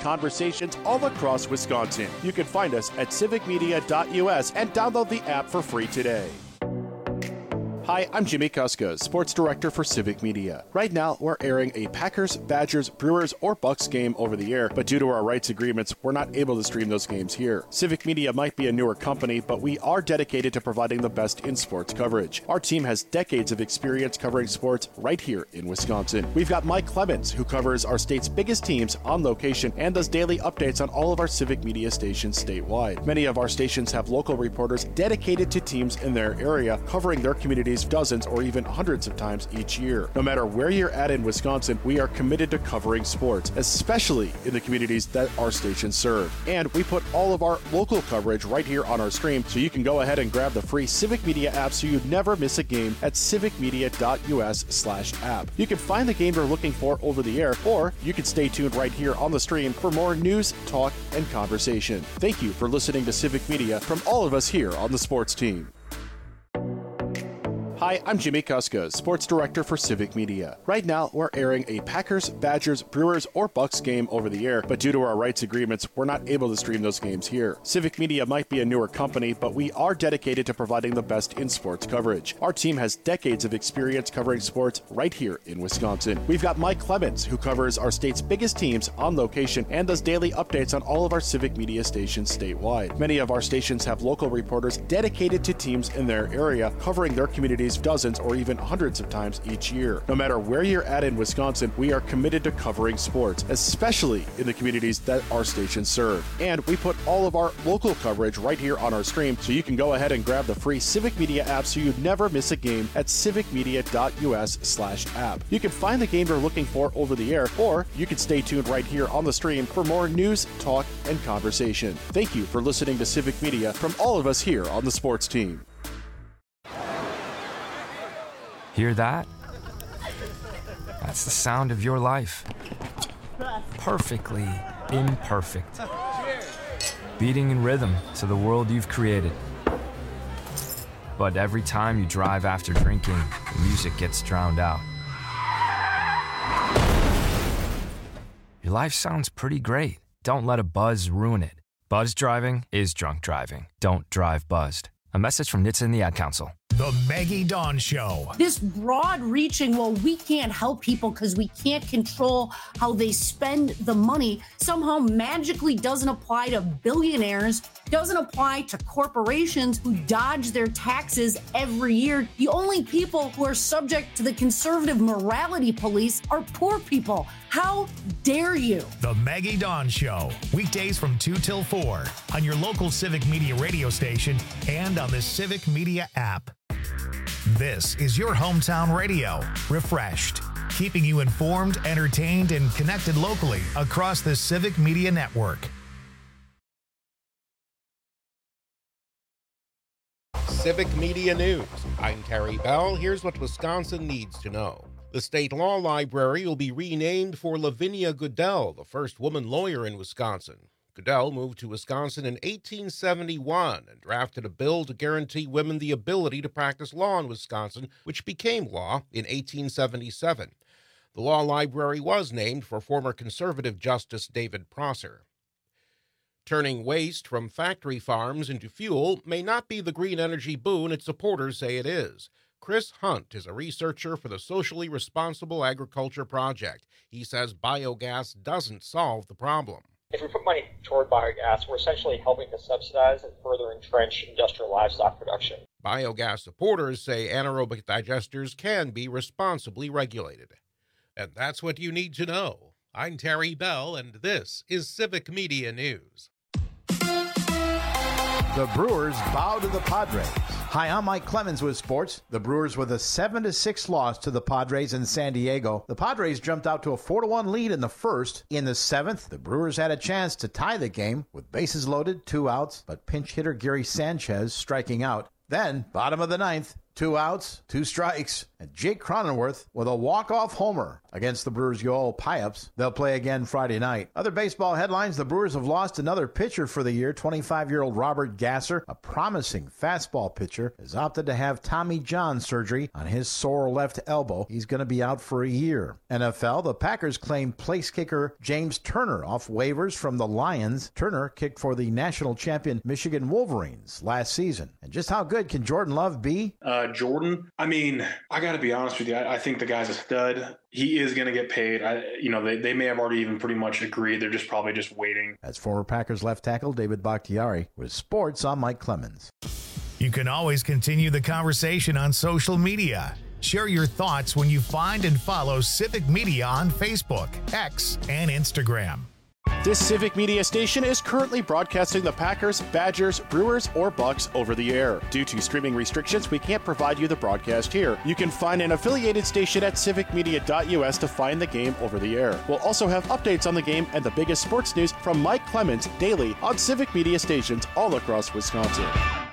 conversations all across Wisconsin. You can find us at civicmedia.us and download the app for free today. Hi, I'm Jimmy Kuska, Sports Director for Civic Media. Right now, we're airing a Packers, Badgers, Brewers, or Bucks game over the air, but due to our rights agreements, we're not able to stream those games here. Civic Media might be a newer company, but we are dedicated to providing the best in sports coverage. Our team has decades of experience covering sports right here in Wisconsin. We've got Mike Clemens, who covers our state's biggest teams on location and does daily updates on all of our Civic Media stations statewide. Many of our stations have local reporters dedicated to teams in their area, covering their communities dozens or even hundreds of times each year. No matter where you're at in Wisconsin, we are committed to covering sports, especially in the communities that our stations serve. And we put all of our local coverage right here on our stream, so you can go ahead and grab the free Civic Media app so you never miss a game at civicmedia.us/app. You can find the game you're looking for over the air, or you can stay tuned right here on the stream for more news, talk, and conversation. Thank you for listening to Civic Media from all of us here on the sports team. Hi, I'm Jimmy Kuska, Sports Director for Civic Media. Right now, we're airing a Packers, Badgers, Brewers, or Bucks game over the air, but due to our rights agreements, we're not able to stream those games here. Civic Media might be a newer company, but we are dedicated to providing the best in sports coverage. Our team has decades of experience covering sports right here in Wisconsin. We've got Mike Clemens, who covers our state's biggest teams on location and does daily updates on all of our Civic Media stations statewide. Many of our stations have local reporters dedicated to teams in their area, covering their communities dozens or even hundreds of times each year. No matter where you're at in Wisconsin, we are committed to covering sports, especially in the communities that our stations serve. And we put all of our local coverage right here on our stream, so you can go ahead and grab the free Civic Media app so you never miss a game at civicmedia.us/app. You can find the game you're looking for over the air, or you can stay tuned right here on the stream for more news, talk, and conversation. Thank you for listening to Civic Media from all of us here on the sports team. Hear that? That's the sound of your life. Perfectly imperfect. Beating in rhythm to the world you've created. But every time you drive after drinking, the music gets drowned out. Your life sounds pretty great. Don't let a buzz ruin it. Buzz driving is drunk driving. Don't drive buzzed. A message from NHTSA and the Ad Council. The Maggie Dawn Show. This broad-reaching, well, we can't help people because we can't control how they spend the money, somehow magically doesn't apply to billionaires, doesn't apply to corporations who dodge their taxes every year. The only people who are subject to the conservative morality police are poor people. How dare you? The Maggie Dawn Show. Weekdays from 2 till 4 on your local Civic Media radio station and on the Civic Media app. This is your hometown radio, refreshed, keeping you informed, entertained, and connected locally across the Civic Media network. Civic Media News. I'm Terry Bell. Here's what Wisconsin needs to know. The State Law Library will be renamed for Lavinia Goodell, the first woman lawyer in Wisconsin. Goodell moved to Wisconsin in 1871 and drafted a bill to guarantee women the ability to practice law in Wisconsin, which became law in 1877. The law library was named for former conservative Justice David Prosser. Turning waste from factory farms into fuel may not be the green energy boon its supporters say it is. Chris Hunt is a researcher for the Socially Responsible Agriculture Project. He says biogas doesn't solve the problem. If we put money toward biogas, we're essentially helping to subsidize and further entrench industrial livestock production. Biogas supporters say anaerobic digesters can be responsibly regulated. And that's what you need to know. I'm Terry Bell, and this is Civic Media News. The Brewers bow to the Padres. Hi, I'm Mike Clemens with sports. The Brewers with a 7-6 loss to the Padres in San Diego. The Padres jumped out to a 4-1 lead in the first. In the seventh, the Brewers had a chance to tie the game with bases loaded, 2 outs, but pinch hitter Gary Sanchez striking out. Then, bottom of the ninth, 2 outs, 2 strikes, and Jake Cronenworth with a walk-off homer against the Brewers' Yoel Payups. They'll play again Friday night. Other baseball headlines, the Brewers have lost another pitcher for the year. 25-year-old Robert Gasser, a promising fastball pitcher, has opted to have Tommy John surgery on his sore left elbow. He's going to be out for a year. NFL, the Packers claim place kicker James Turner off waivers from the Lions. Turner kicked for the national champion Michigan Wolverines last season. And just how good can Jordan Love be? Jordan, I mean, I got to be honest with you. I think the guy's a stud. He is going to get paid. They may have already even pretty much agreed. They're just probably just waiting. That's former Packers left tackle David Bakhtiari with sports. I'm Mike Clemens. You can always continue the conversation on social media. Share your thoughts when you find and follow Civic Media on Facebook, X, and Instagram. This Civic Media station is currently broadcasting the Packers, Badgers, Brewers, or Bucks over the air. Due to streaming restrictions, we can't provide you the broadcast here. You can find an affiliated station at civicmedia.us to find the game over the air. We'll also have updates on the game and the biggest sports news from Mike Clemens daily on Civic Media stations all across Wisconsin.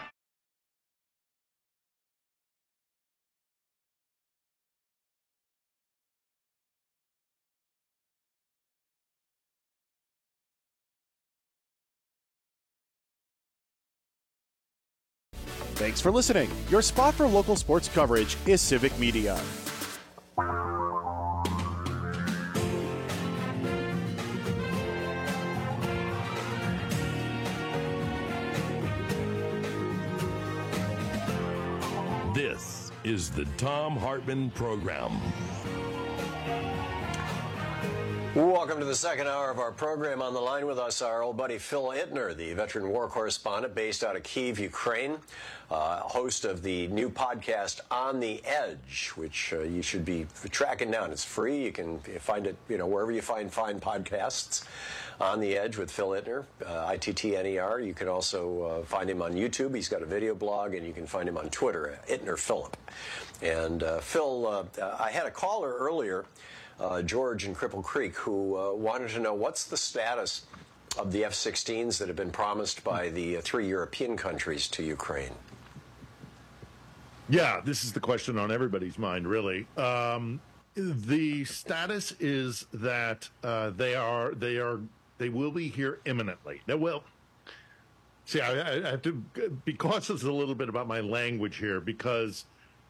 Thanks for listening. Your spot for local sports coverage is Civic Media. This is the Thom Hartmann Program. Welcome to the second hour of our program. On the line with us, our old buddy Phil Ittner, the veteran war correspondent based out of Kyiv, Ukraine, host of the new podcast On the Edge, which you should be tracking down. It's free. You can find it, wherever you find fine podcasts. On the Edge with Phil Ittner, ITTNER. You can also find him on YouTube. He's got a video blog, and you can find him on Twitter, Ittner Philip. And Phil, I had a caller earlier, George in Cripple Creek, who wanted to know what's the status of the F-16s that have been promised by the 3 European countries to Ukraine. Yeah, this is the question on everybody's mind, really. The status is that they will be here imminently. Now, well, see, I have to be cautious a little bit about my language here because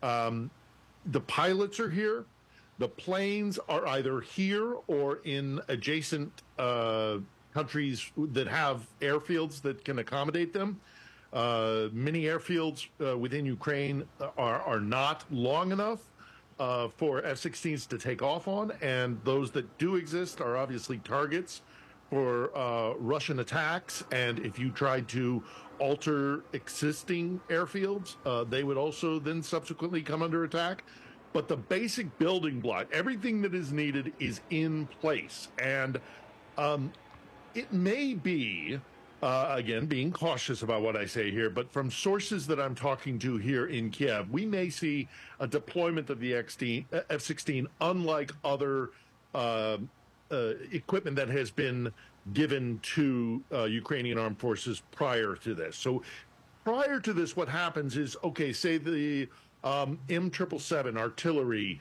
the pilots are here. The planes are either here or in adjacent countries that have airfields that can accommodate them. Many airfields within Ukraine are not long enough for F-16s to take off on, and those that do exist are obviously targets for Russian attacks. And if you tried to alter existing airfields, they would also then subsequently come under attack. But the basic building block, everything that is needed is in place. And it may be, again, being cautious about what I say here, but from sources that I'm talking to here in Kiev, we may see a deployment of the F-16 unlike other equipment that has been given to Ukrainian armed forces prior to this. So prior to this, what happens is, okay, say the M777 artillery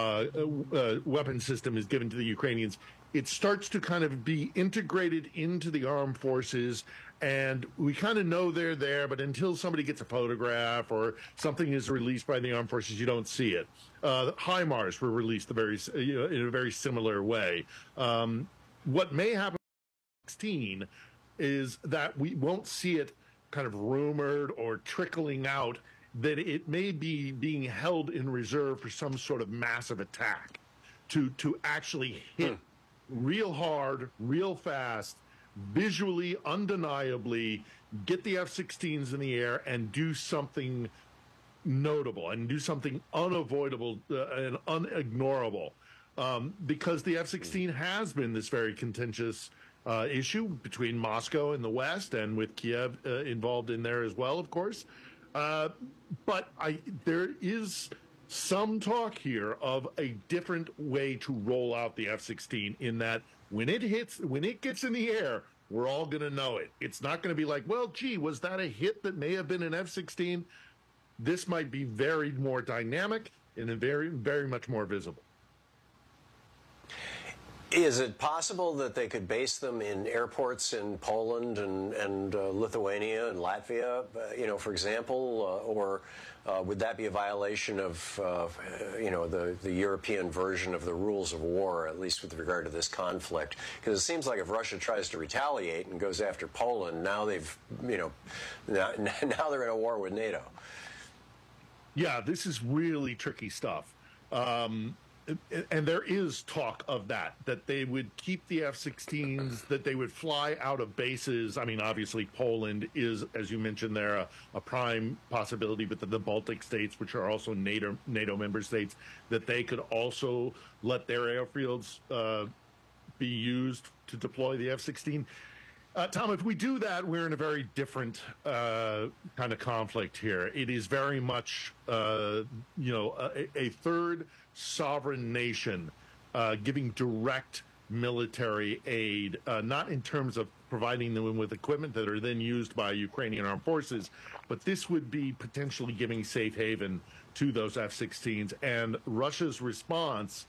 weapon system is given to the Ukrainians. It starts to kind of be integrated into the armed forces, and we kind of know they're there, but until somebody gets a photograph or something is released by the armed forces, you don't see it. HIMARS were released in a very similar way. What may happen with 16 is that we won't see it kind of rumored or trickling out, that it may be being held in reserve for some sort of massive attack to actually hit real hard, real fast, visually, undeniably, get the F-16s in the air and do something notable and do something unavoidable and unignorable. Because the F-16 has been this very contentious issue between Moscow and the West, and with Kiev involved in there as well, of course. But there is some talk here of a different way to roll out the F-16, in that when it gets in the air, we're all going to know it. It's not going to be like, well, gee, was that a hit that may have been an F-16? this might be very more dynamic and very, very much more visible. Is it possible that they could base them in airports in Poland and Lithuania and Latvia, for example, or would that be a violation of, the European version of the rules of war, at least with regard to this conflict? Because it seems like if Russia tries to retaliate and goes after Poland, now they've, now they're in a war with NATO. Yeah, this is really tricky stuff. And there is talk of that they would keep the F-16s, that they would fly out of bases. I mean, obviously, Poland is, as you mentioned there, a prime possibility, but the Baltic states, which are also NATO member states, that they could also let their airfields be used to deploy the F-16. Tom, if we do that, we're in a very different kind of conflict here. It is very much, a third sovereign nation giving direct military aid, not in terms of providing them with equipment that are then used by Ukrainian armed forces, but this would be potentially giving safe haven to those F-16s. And Russia's response,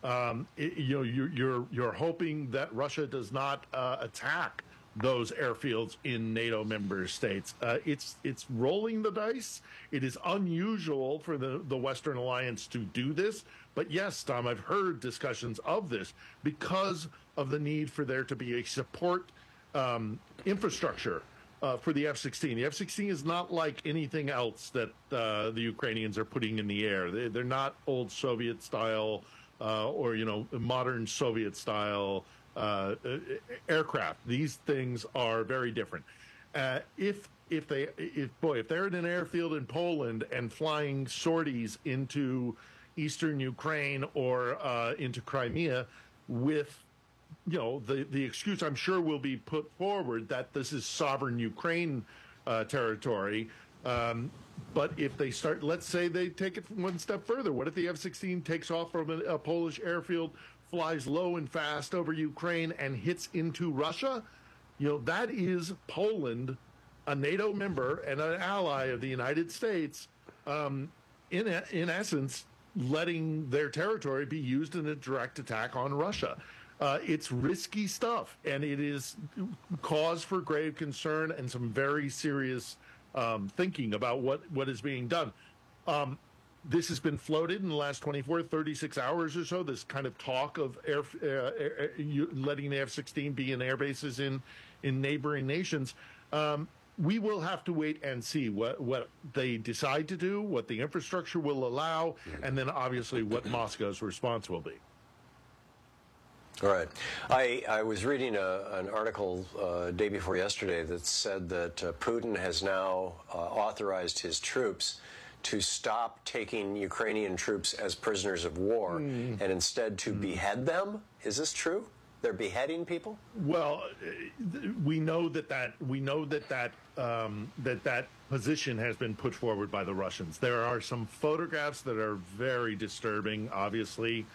you're hoping that Russia does not attack those airfields in NATO member states. It's rolling the dice. It is unusual for the Western Alliance to do this. But yes, Tom, I've heard discussions of this because of the need for there to be a support infrastructure for the F-16. The F-16 is not like anything else that the Ukrainians are putting in the air. They're not old Soviet style or modern Soviet style aircraft. These things are very different. If they're in an airfield in Poland and flying sorties into eastern Ukraine or into Crimea with, the excuse I'm sure will be put forward that this is sovereign Ukraine territory. But if they start, let's say they take it one step further. What if the F-16 takes off from a Polish airfield, flies low and fast over Ukraine and hits into Russia? That is Poland, a NATO member and an ally of the United States, in essence, letting their territory be used in a direct attack on Russia. It's risky stuff, and it is cause for grave concern and some very serious thinking about what is being done. This has been floated in the last 36 hours or so, this kind of talk of letting the F-16 be in air bases in neighboring nations. We will have to wait and see what they decide to do, what the infrastructure will allow, and then obviously what Moscow's response will be. All right. I was reading an article day before yesterday that said that Putin has now authorized his troops to stop taking Ukrainian troops as prisoners of war and instead to behead them. Is this true? They're beheading people? Well, we know that position has been put forward by the Russians. There are some photographs that are very disturbing, obviously.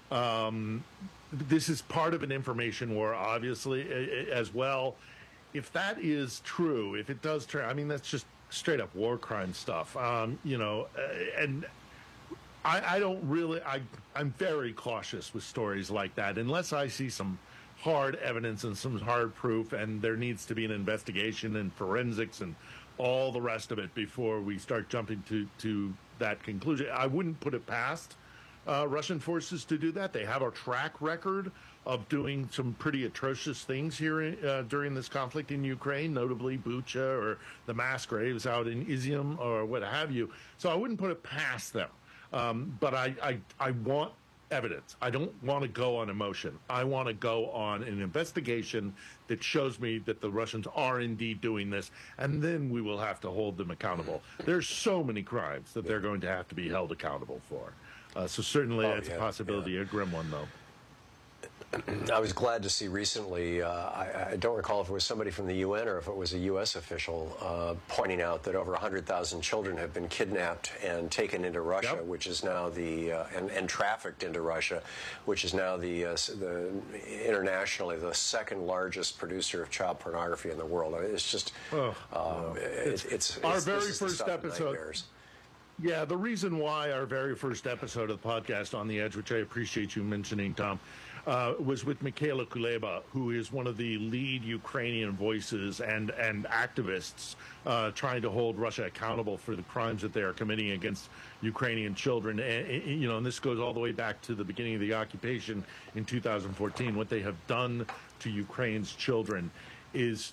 This is part of an information war, obviously, as well. If that is true, if it does turn, I mean, that's just straight up war crime stuff, and I don't really, I'm very cautious with stories like that unless I see some hard evidence and some hard proof, and there needs to be an investigation and forensics and all the rest of it before we start jumping to that conclusion. I wouldn't put it past Russian forces to do that. They have a track record of doing some pretty atrocious things here during this conflict in Ukraine, notably Bucha or the mass graves out in Izium or what have you. So I wouldn't put it past them. But I want evidence. I don't want to go on emotion. I want to go on an investigation that shows me that the Russians are indeed doing this, and then we will have to hold them accountable. There's so many crimes that they're going to have to be held accountable for. So certainly that's a possibility, a grim one, though. I was glad to see recently, I don't recall if it was somebody from the UN or if it was a U.S. official, pointing out that over 100,000 children have been kidnapped and taken into Russia, which is now and trafficked into Russia, which is now the internationally the second largest producer of child pornography in the world. It's just, it's our very first episode. Yeah, the reason why our very first episode of the podcast On the Edge, which I appreciate you mentioning, Tom, was with Mikhaila Kuleba, who is one of the lead Ukrainian voices and activists trying to hold Russia accountable for the crimes that they are committing against Ukrainian children. And this goes all the way back to the beginning of the occupation in 2014. What they have done to Ukraine's children is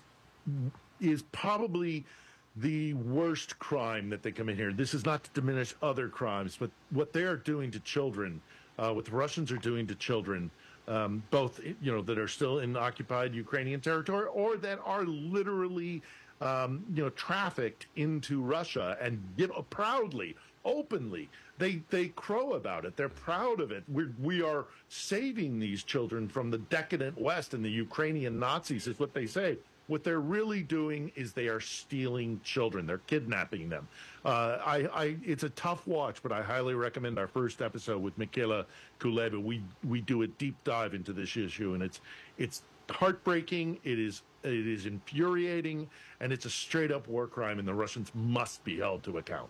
probably the worst crime that they commit here. This is not to diminish other crimes, but what they are doing to children, what the Russians are doing to children, both that are still in occupied Ukrainian territory or that are literally trafficked into Russia and proudly, openly, they crow about it. They're proud of it. We are saving these children from the decadent West and the Ukrainian Nazis, is what they say. What they're really doing is they are stealing children. They're kidnapping them. It's a tough watch, but I highly recommend our first episode with Mikhaila Kuleba. We do a deep dive into this issue, and it's heartbreaking. It is infuriating, and it's a straight up war crime, and the Russians must be held to account.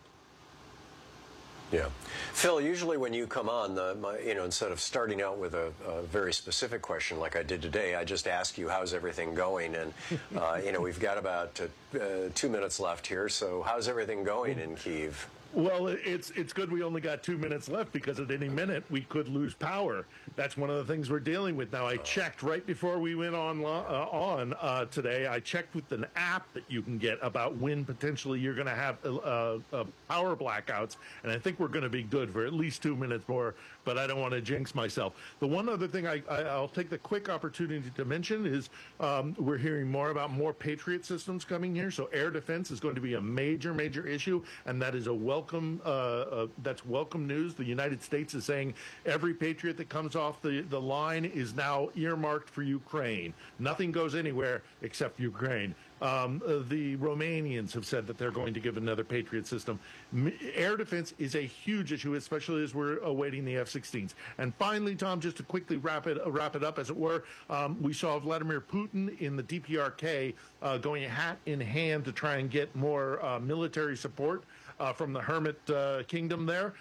Yeah. Phil, usually when you come on, instead of starting out with a very specific question like I did today, I just ask you, how's everything going? And, we've got about 2 minutes left here. So how's everything going in Kyiv? Well, it's good we only got 2 minutes left, because at any minute we could lose power. That's one of the things we're dealing with now. I checked right before we went on today. I checked with an app that you can get about when potentially you're going to have power blackouts, and I think we're going to be good for at least 2 minutes more, but I don't want to jinx myself. The one other thing I'll take the quick opportunity to mention is we're hearing more about more Patriot systems coming here, so air defense is going to be a major, major issue, and that is that's welcome news. The United States is saying every Patriot that comes off the line is now earmarked for Ukraine. Nothing goes anywhere except Ukraine. The Romanians have said that they're going to give another Patriot system. Air defense is a huge issue, especially as we're awaiting the F-16s. And finally, Tom, just to quickly wrap it up, as it were, we saw Vladimir Putin in the DPRK going hat in hand to try and get more military support from the Hermit Kingdom there.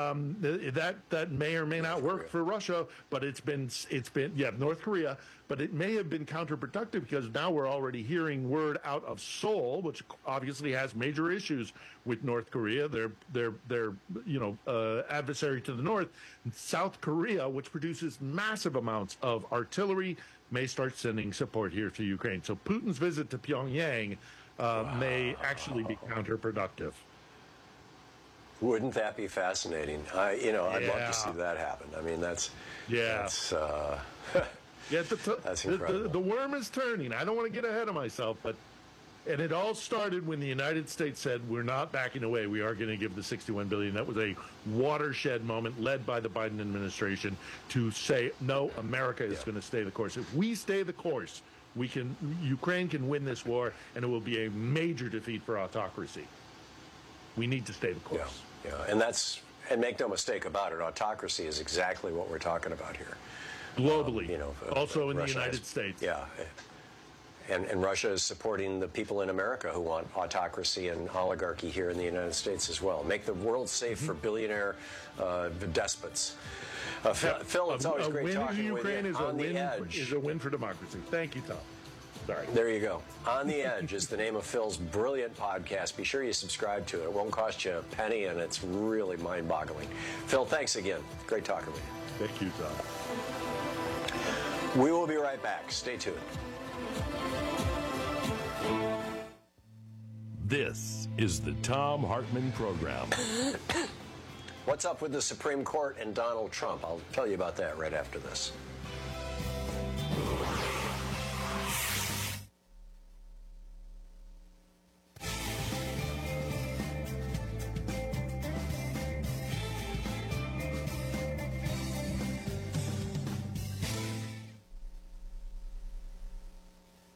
That may or may not work for Russia, but it's been North Korea, but it may have been counterproductive, because now we're already hearing word out of Seoul, which obviously has major issues with North Korea. They're adversary to the north. South Korea, which produces massive amounts of artillery, may start sending support here to Ukraine. So Putin's visit to Pyongyang may actually be counterproductive. Wouldn't that be fascinating? I'd love to see that happen. I mean, that's that's incredible. The worm is turning. I don't want to get ahead of myself, and it all started when the United States said, we're not backing away. We are going to give the $61 billion. That was a watershed moment led by the Biden administration to say, no, America is going to stay the course. If we stay the course, Ukraine can win this war, and it will be a major defeat for autocracy. We need to stay the course. Yeah, and make no mistake about it, autocracy is exactly what we're talking about here. Globally, also in the United States. Yeah, and Russia is supporting the people in America who want autocracy and oligarchy here in the United States as well. Make the world safe for billionaire despots. Phil, it's always great talking with you. On the Edge is a win for democracy. Thank you, Tom. Sorry. There you go. On the Edge is the name of Phil's brilliant podcast. Be sure you subscribe to it. It won't cost you a penny, and it's really mind-boggling. Phil, thanks again. Great talking with you. Thank you, Tom. We will be right back. Stay tuned. This is the Thom Hartmann Program. What's up with the Supreme Court and Donald Trump? I'll tell you about that right after this.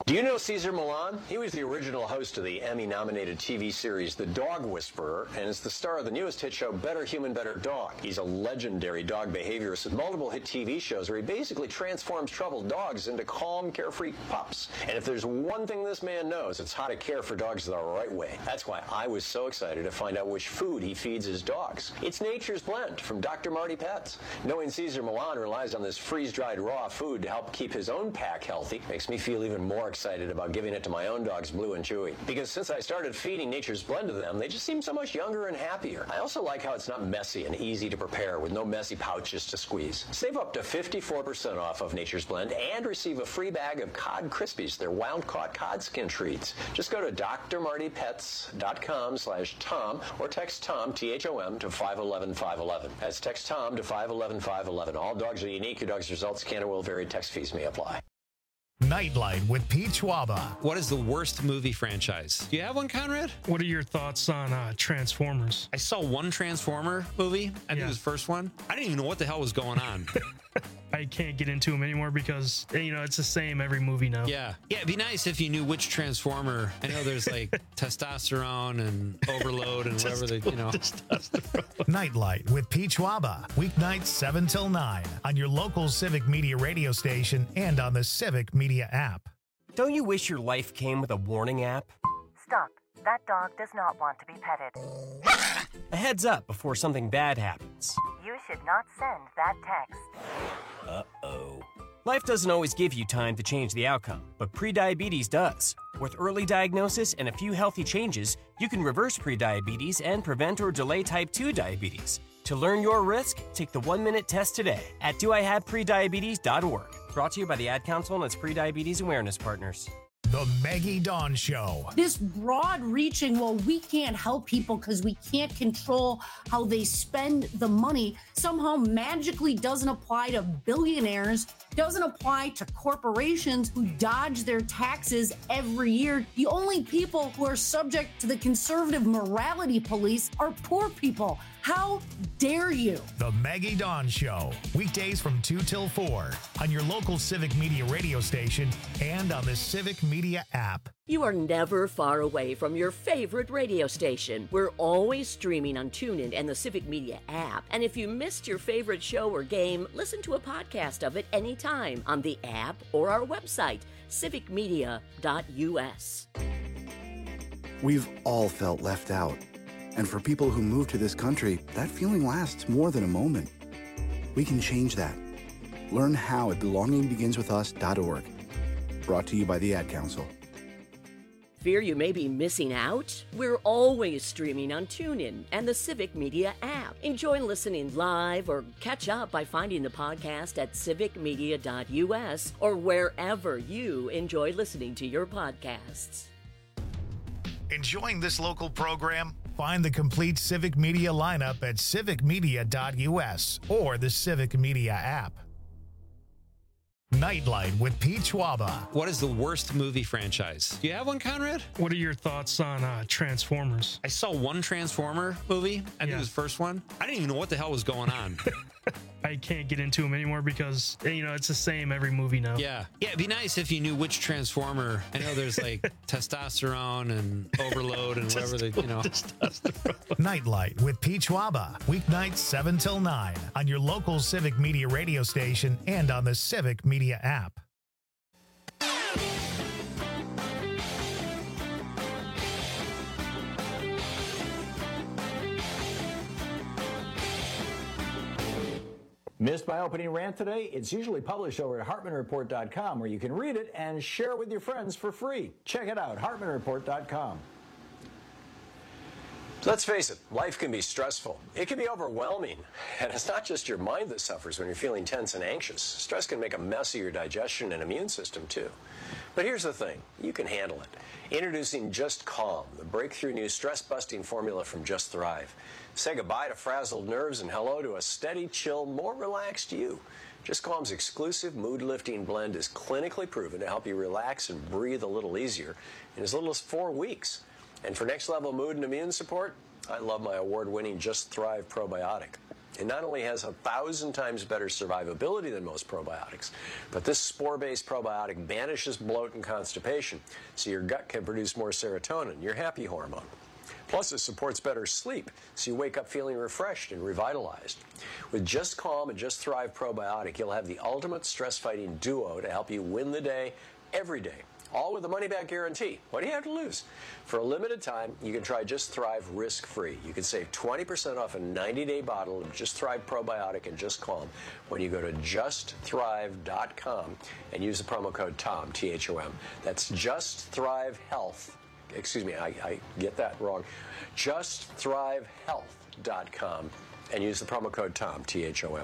Do you know Cesar Millan? He was the original host of the Emmy-nominated TV series The Dog Whisperer, and is the star of the newest hit show Better Human, Better Dog. He's a legendary dog behaviorist with multiple hit TV shows where he basically transforms troubled dogs into calm, carefree pups. And if there's one thing this man knows, it's how to care for dogs the right way. That's why I was so excited to find out which food he feeds his dogs. It's Nature's Blend from Dr. Marty Pets. Knowing Cesar Millan relies on this freeze-dried raw food to help keep his own pack healthy makes me feel even more excited about giving it to my own dogs, Blue and Chewy. Because since I started feeding Nature's Blend to them, they just seem so much younger and happier. I also like how it's not messy and easy to prepare with no messy pouches to squeeze. Save up to 54% off of Nature's Blend and receive a free bag of Cod Krispies, their wild-caught cod skin treats. Just go to drmartypets.com/Tom or text Tom, T-H-O-M, to 511-511. That's text Tom to 511-511. All dogs are unique. Your dog's results can or will vary. Text fees may apply. Nightlight with Pete Schwaba. What is the worst movie franchise? Do you have one, Conrad? What are your thoughts on Transformers? I saw one Transformer movie. I think it was the first one. I didn't even know what the hell was going on. I can't get into them anymore because, it's the same every movie now. Yeah, it'd be nice if you knew which Transformer. I know there's like testosterone and overload and whatever they, Nightlight with Pete Schwaba. Weeknights 7 till 9 on your local Civic Media radio station and on the Civic Media app. Don't you wish your life came with a warning app? Stop. That dog does not want to be petted. A heads up before something bad happens. You should not send that text. Uh-oh. Life doesn't always give you time to change the outcome, but prediabetes does. With early diagnosis and a few healthy changes, you can reverse prediabetes and prevent or delay type 2 diabetes. To learn your risk, take the 1-minute test today at doihaveprediabetes.org. Brought to you by the Ad Council and its Prediabetes Awareness Partners. The Maggie Dawn Show. This broad-reaching, we can't help people because we can't control how they spend the money, somehow magically doesn't apply to billionaires, doesn't apply to corporations who dodge their taxes every year. The only people who are subject to the conservative morality police are poor people. How dare you? The Maggie Dawn Show. Weekdays from 2 till 4 on your local Civic Media radio station and on the Civic Media app. You are never far away from your favorite radio station. We're always streaming on TuneIn and the Civic Media app. And if you missed your favorite show or game, listen to a podcast of it anytime on the app or our website, civicmedia.us. We've all felt left out. And for people who move to this country, that feeling lasts more than a moment. We can change that. Learn how at belongingbeginswithus.org. Brought to you by the Ad Council. Fear you may be missing out? We're always streaming on TuneIn and the Civic Media app. Enjoy listening live or catch up by finding the podcast at civicmedia.us or wherever you enjoy listening to your podcasts. Enjoying this local program? Find the complete Civic Media lineup at civicmedia.us or the Civic Media app. Nightlight with Pete Schwaba. What is the worst movie franchise? Do you have one, Conrad? What are your thoughts on Transformers? I saw one Transformer movie. I think it was the first one. I didn't even know what the hell was going on. I can't get into them anymore because, it's the same every movie now. Yeah, it'd be nice if you knew which Transformer. I know there's like testosterone and overload and whatever they, Nightlight with Pete Schwaba. Weeknights 7 till 9 on your local Civic Media radio station and on the Civic Media app. Missed my opening rant today? It's usually published over at HartmanReport.com, where you can read it and share it with your friends for free. Check it out, HartmanReport.com. Let's face it, life can be stressful. It can be overwhelming. And it's not just your mind that suffers when you're feeling tense and anxious. Stress can make a mess of your digestion and immune system, too. But here's the thing. You can handle it. Introducing Just Calm, the breakthrough new stress-busting formula from Just Thrive. Say goodbye to frazzled nerves and hello to a steady, chill, more relaxed you. Just Calm's exclusive mood-lifting blend is clinically proven to help you relax and breathe a little easier in as little as 4 weeks. And for next-level mood and immune support, I love my award-winning Just Thrive probiotic. It not only has 1,000 times better survivability than most probiotics, but this spore-based probiotic banishes bloat and constipation, so your gut can produce more serotonin, your happy hormone. Plus, it supports better sleep, so you wake up feeling refreshed and revitalized. With Just Calm and Just Thrive probiotic, you'll have the ultimate stress-fighting duo to help you win the day every day, all with a money-back guarantee. What do you have to lose? For a limited time, you can try Just Thrive risk-free. You can save 20% off a 90-day bottle of Just Thrive probiotic and Just Calm when you go to justthrive.com and use the promo code TOM, T-H-O-M. That's Just Thrive Health. Excuse me, I get that wrong. JustThriveHealth.com and use the promo code TOM, T-H-O-M.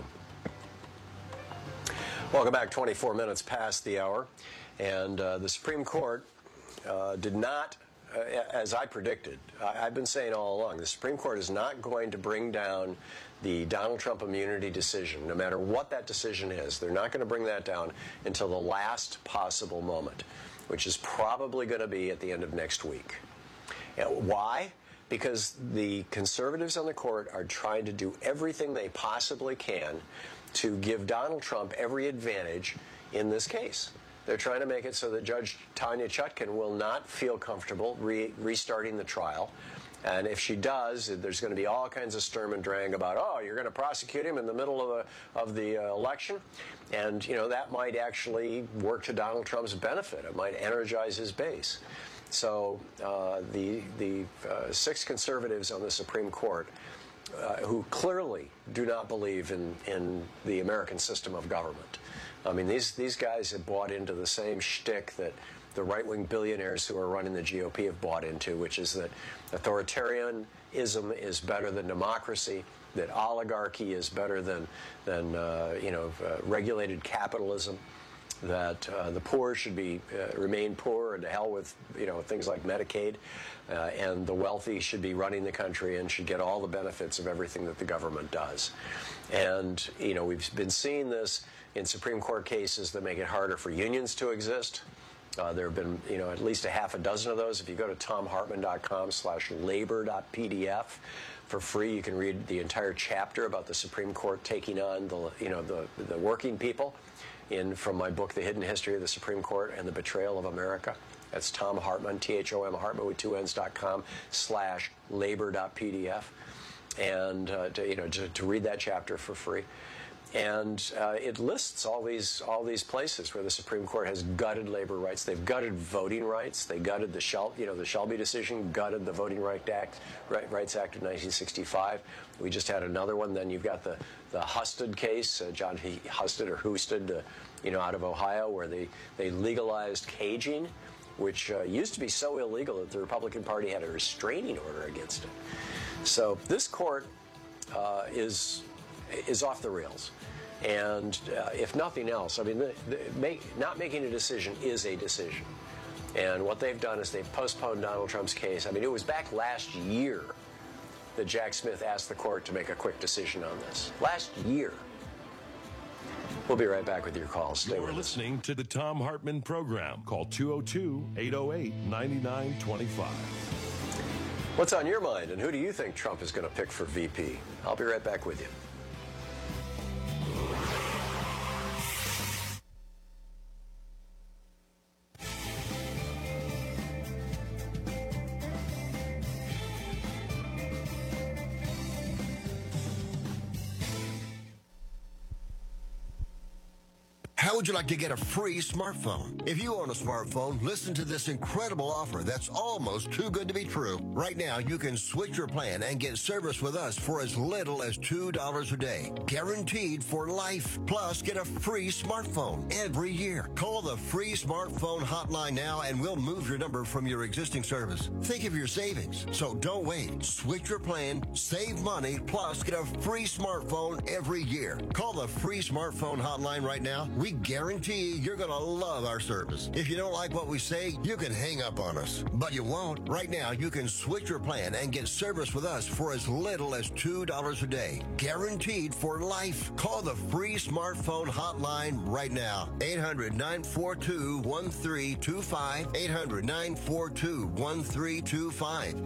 Welcome back, 24 minutes past the hour. And the Supreme Court did not, as I predicted, I've been saying all along, the Supreme Court is not going to bring down the Donald Trump immunity decision, no matter what that decision is. They're not going to bring that down until the last possible moment, which is probably going to be at the end of next week. Why? Because the conservatives on the court are trying to do everything they possibly can to give Donald Trump every advantage in this case. They're trying to make it so that Judge Tanya Chutkan will not feel comfortable restarting the trial. And if she does, there's going to be all kinds of Sturm und Drang about, oh, you're going to prosecute him in the middle of the election. And, you know, that might actually work to Donald Trump's benefit. It might energize his base. So the 6 conservatives on the Supreme Court who clearly do not believe in the American system of government. I mean, these guys have bought into the same shtick that the right-wing billionaires who are running the GOP have bought into, which is that authoritarianism is better than democracy, that oligarchy is better than regulated capitalism, that the poor should remain poor, and to hell with things like Medicaid, and the wealthy should be running the country and should get all the benefits of everything that the government does. And we've been seeing this in Supreme Court cases that make it harder for unions to exist. There have been, at least a half a dozen of those. If you go to tomhartman.com/labor.pdf for free, you can read the entire chapter about the Supreme Court taking on the working people from my book, The Hidden History of the Supreme Court and the Betrayal of America. That's Tom Hartman, THOM Hartman with 2 N's.com/labor.pdf, and to read that chapter for free. And it lists all these places where the Supreme Court has gutted labor rights. They've gutted voting rights. They gutted the Shelby decision, gutted the Voting Rights Act of 1965. We just had another one. Then you've got the Husted case, John Husted or Husted, out of Ohio, where they legalized caging, which used to be so illegal that the Republican Party had a restraining order against it. So this court is off the rails. And if nothing else, I mean, not making a decision is a decision. And what they've done is they've postponed Donald Trump's case. I mean, it was back last year that Jack Smith asked the court to make a quick decision on this. Last year. We'll be right back with your calls. Stay You're listening to the Tom Hartman Program. Call 202-808-9925. What's on your mind, and who do you think Trump is going to pick for VP? I'll be right back with you. How would you like to get a free smartphone? If you own a smartphone, listen to this incredible offer that's almost too good to be true. Right now, you can switch your plan and get service with us for as little as $2 a day. Guaranteed for life. Plus, get a free smartphone every year. Call the free smartphone hotline now and we'll move your number from your existing service. Think of your savings. So don't wait. Switch your plan, save money, plus get a free smartphone every year. Call the free smartphone hotline right now. We guarantee you're going to love our service. If you don't like what we say, you can hang up on us. But you won't. Right now, you can switch your plan and get service with us for as little as $2 a day. Guaranteed for life. Call the free smartphone hotline right now. 800-942-1325. 800-942-1325.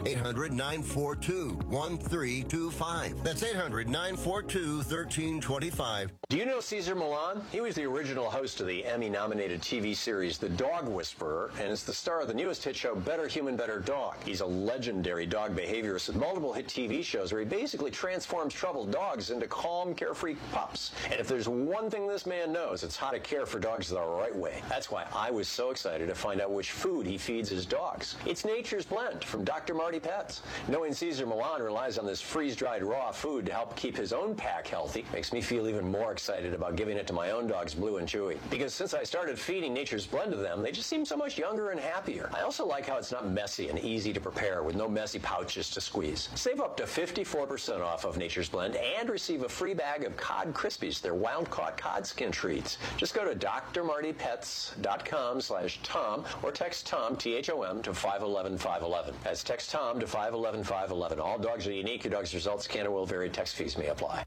800-942-1325. That's 800-942-1325. Do you know Cesar Millan? He was the original host of the Emmy-nominated TV series The Dog Whisperer, and is the star of the newest hit show Better Human, Better Dog. He's a legendary dog behaviorist with multiple hit TV shows where he basically transforms troubled dogs into calm, carefree pups. And if there's one thing this man knows, it's how to care for dogs the right way. That's why I was so excited to find out which food he feeds his dogs. It's Nature's Blend from Dr. Marty Pets. Knowing Cesar Millan relies on this freeze-dried raw food to help keep his own pack healthy makes me feel even more excited about giving it to my own dogs, Blue and Chewy. Because since I started feeding Nature's Blend to them, they just seem so much younger and happier. I also like how it's not messy and easy to prepare with no messy pouches to squeeze. Save up to 54% off of Nature's Blend and receive a free bag of Cod Krispies, their wild-caught cod skin treats. Just go to drmartypets.com/Tom or text Tom, T-H-O-M, to 511-511. That's text Tom to 511-511. All dogs are unique. Your dog's results can and will vary. Text fees may apply.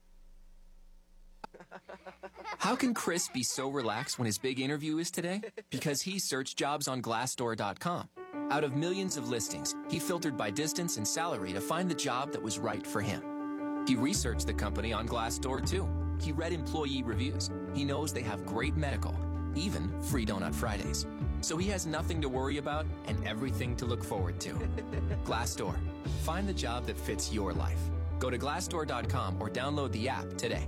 How can Chris be so relaxed when his big interview is today? Because he searched jobs on Glassdoor.com. Out of millions of listings, he filtered by distance and salary to find the job that was right for him. He researched the company on Glassdoor too. He read employee reviews. He knows they have great medical, even free Donut Fridays. So he has nothing to worry about and everything to look forward to. Glassdoor. Find the job that fits your life. Go to Glassdoor.com or download the app today.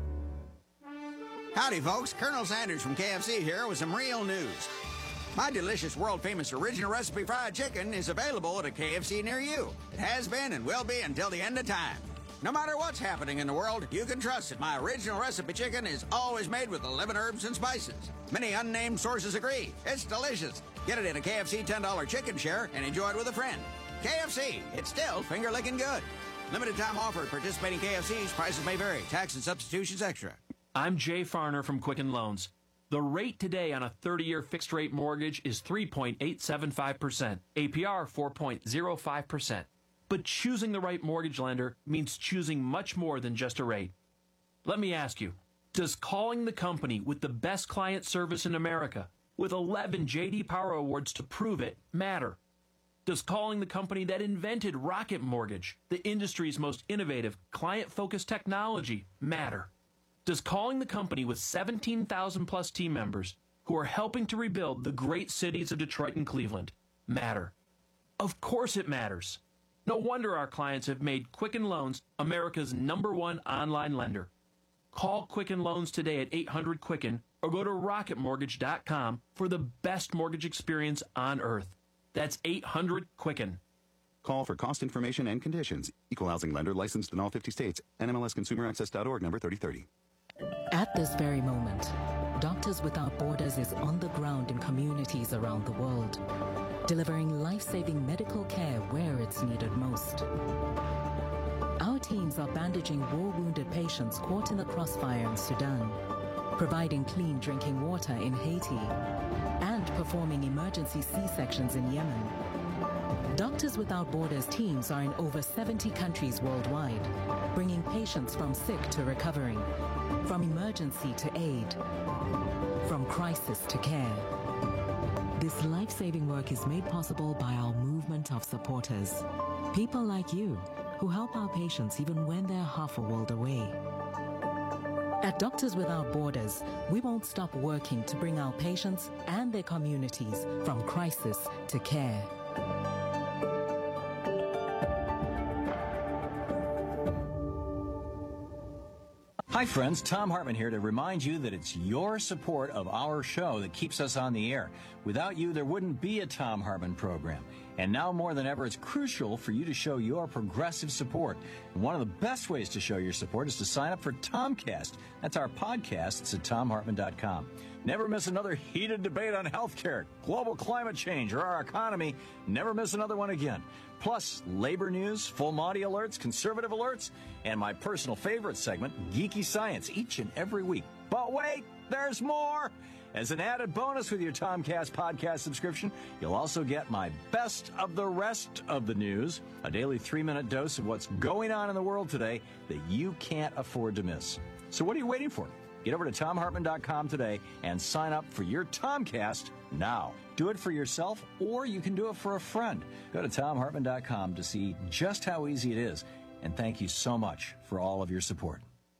Howdy, folks. Colonel Sanders from KFC here with some real news. My delicious, world-famous original recipe fried chicken is available at a KFC near you. It has been and will be until the end of time. No matter what's happening in the world, you can trust that my original recipe chicken is always made with 11 herbs and spices. Many unnamed sources agree. It's delicious. Get it in a KFC $10 chicken share and enjoy it with a friend. KFC, it's still finger-licking good. Limited time offer at participating KFCs. Prices may vary. Tax and substitutions extra. I'm Jay Farner from Quicken Loans. The rate today on a 30-year fixed-rate mortgage is 3.875%, APR 4.05%. But choosing the right mortgage lender means choosing much more than just a rate. Let me ask you, does calling the company with the best client service in America, with 11 J.D. Power Awards to prove it, matter? Does calling the company that invented Rocket Mortgage, the industry's most innovative, client-focused technology, matter? Does calling the company with 17,000 plus team members who are helping to rebuild the great cities of Detroit and Cleveland matter? Of course it matters. No wonder our clients have made Quicken Loans America's #1 online lender. Call Quicken Loans today at 800-QUICKEN or go to rocketmortgage.com for the best mortgage experience on earth. That's 800-QUICKEN. Call for cost information and conditions. Equal housing lender licensed in all 50 states. NMLSConsumerAccess.org number 3030. At this very moment, Doctors Without Borders is on the ground in communities around the world, delivering life-saving medical care where it's needed most. Our teams are bandaging war-wounded patients caught in the crossfire in Sudan, providing clean drinking water in Haiti, and performing emergency C-sections in Yemen. Doctors Without Borders teams are in over 70 countries worldwide, bringing patients from sick to recovering, from emergency to aid, from crisis to care. This life-saving work is made possible by our movement of supporters, people like you who help our patients even when they're half a world away. At Doctors Without Borders, we won't stop working to bring our patients and their communities from crisis to care. Hi friends, Tom Hartman here to remind you that it's your support of our show that keeps us on the air. Without you, there wouldn't be a Tom Hartman program. And now more than ever, it's crucial for you to show your progressive support. And one of the best ways to show your support is to sign up for Tomcast. That's our podcast. It's at TomHartman.com. Never miss another heated debate on healthcare, global climate change, or our economy. Never miss another one again. Plus, labor news, full Monty alerts, conservative alerts, and my personal favorite segment, Geeky Science, each and every week. But wait, there's more. As an added bonus with your Tomcast podcast subscription, you'll also get my best of the rest of the news, a daily 3-minute dose of what's going on in the world today that you can't afford to miss. So what are you waiting for? Get over to TomHartman.com today and sign up for your Tomcast now. Do it for yourself, or you can do it for a friend. Go to TomHartman.com to see just how easy it is. And thank you so much for all of your support.